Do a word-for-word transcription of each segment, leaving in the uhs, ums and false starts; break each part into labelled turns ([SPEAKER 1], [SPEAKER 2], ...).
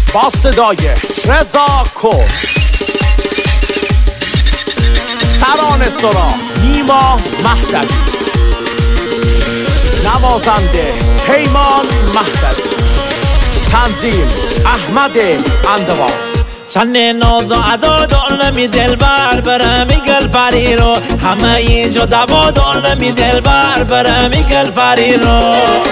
[SPEAKER 1] با صدای رضا کرد، ترانه سرا نیما مهدوی، نوازنده پیمان مهدوی، تنظیم احمد اندوان.
[SPEAKER 2] چند ناز و ادا دارمی دلبر برمی گل پری رو، همه اینجا دوا دارمی دلبر برمی گل پری رو.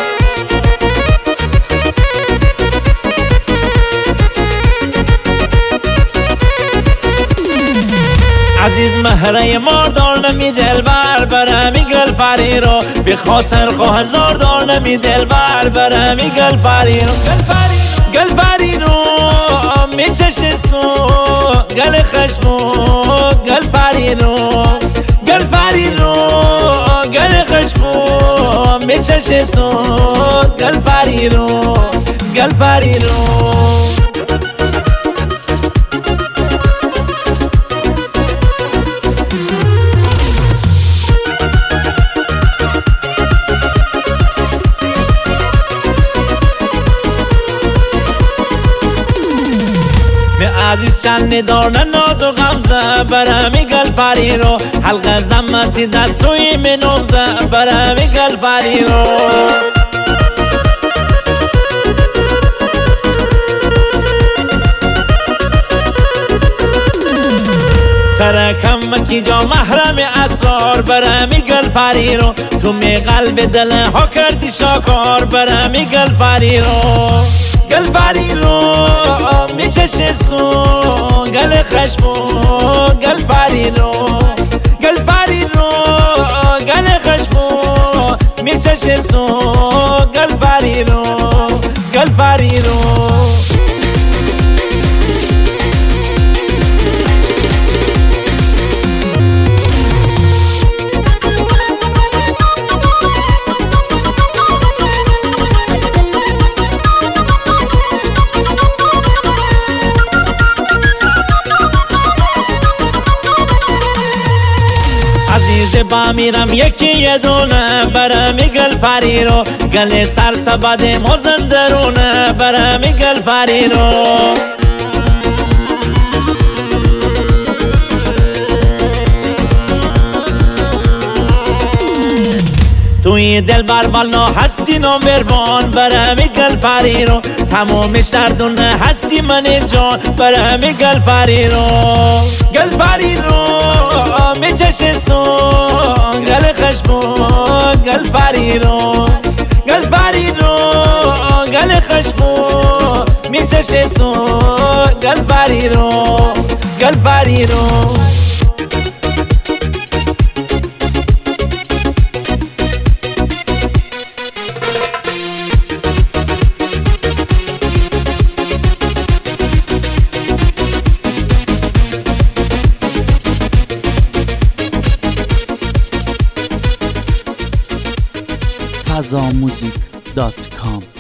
[SPEAKER 2] عزیز مهره مار دارمی دلبر برمی گل پری رو، بی خاطر خواه هزار دارمی دلبر برمی گل پری رو. گل پری رو میچشه سو گل خشمو، گل پری رو گل پری رو گل خشمو میچشه سو گل پری رو گل پری رو. عزیز چند دارن ناز و غمزه برمی گل پری رو، حلقه زمتی دستوی منوزه برمی گل پری رو. ترکم کی جا محرم اسرار برمی گل پری رو، تو می قلب دل ها کردی شاکار برمی گل پری رو. گل پری رو میچشه سو گل خشمو، گل پری رو گل پری رو گل خشمو میچشه سو گل پری رو گل پری رو. عزیز با میرم یکی یه دونه برمی گل پری رو، گل سر سبد مزندرونه برمی گل پری رو. توی دل بربالنا هستی نوبروان برمی گل پری رو، تمام شردونه هستی من جان برمی گل پری رو. گل پری رو میچشه سو گل خشمو، گل پری رو گل پری رو گل خشمو میچشه سو گل پری رو گل پری رو.
[SPEAKER 3] فضا موزیک دات کام